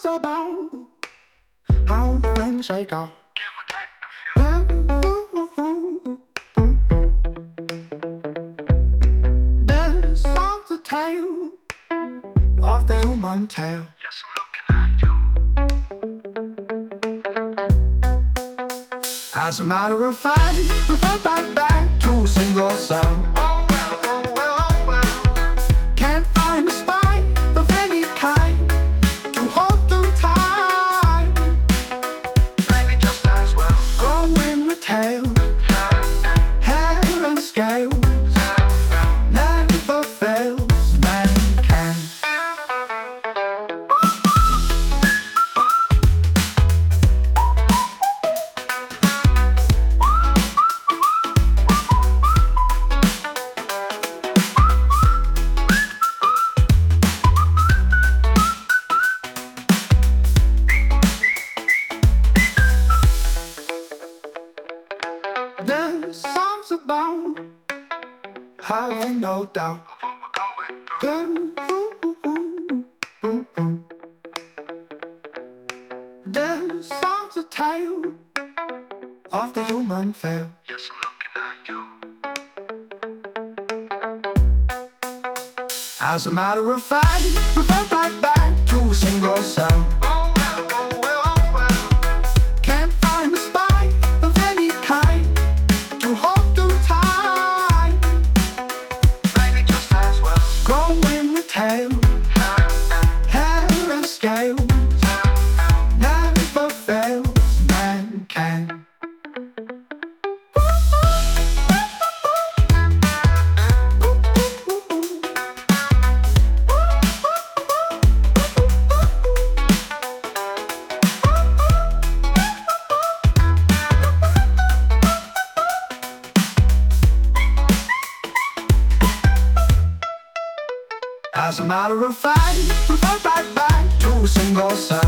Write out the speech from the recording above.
about how things shake out. There's songs to tell of the human tale. Yes, I'm looking at you. As a matter of fact, refer back to a single sound. Can't find a spine of any kind to hold through time. Maybe just as well go in the tail, hair and scales. Never fails, man can. There's songs about having no doubt. There's songs to tell of the human fail. Yes, I'm looking at you. As a matter of fact, refer back to a single sound. Can't find a spine of any kind to hold through time. Maybe just as well go in the tail, hair and scales. Never fails, man can. As a matter of fact, refer back to a single sound.